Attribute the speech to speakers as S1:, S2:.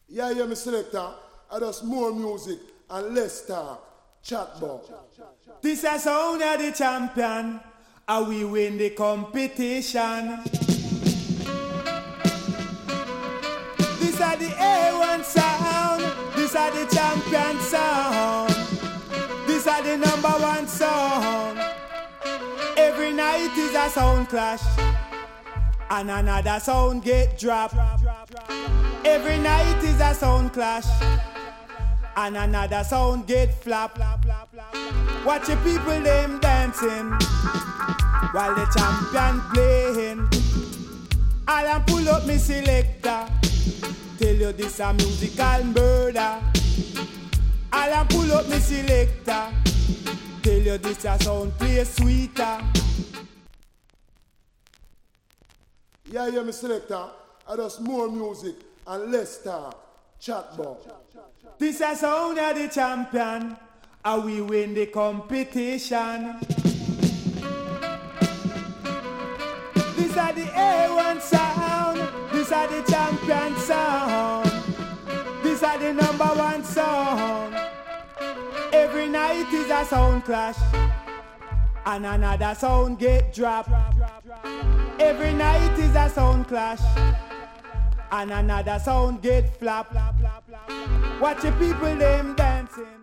S1: Yeah, yeah, me selector. I just more music and less talk. Chat box.
S2: This is sound of the champion, and we win the competition. This is the A1 sound. This is the champion sound. This is the #1 sound. Every night is a sound clash, and another sound get dropped. Every night is a sound clash, and another sound get flap. Watch the people them dancing while the champion playing. I'll pull up me selector, tell you this a musical murder. I'll pull up me selector, tell you this a sound play sweeter.
S1: Yeah, yeah, me selector. I just more music and less talk. Chat box.
S2: This is sound of the champion, and we win the competition. This is the A1 sound. This is the champion sound. This is the #1 sound. Every night is a sound clash, and another sound get dropped. Every night is a sound clash, and another sound get flap. Watch the people them dancing.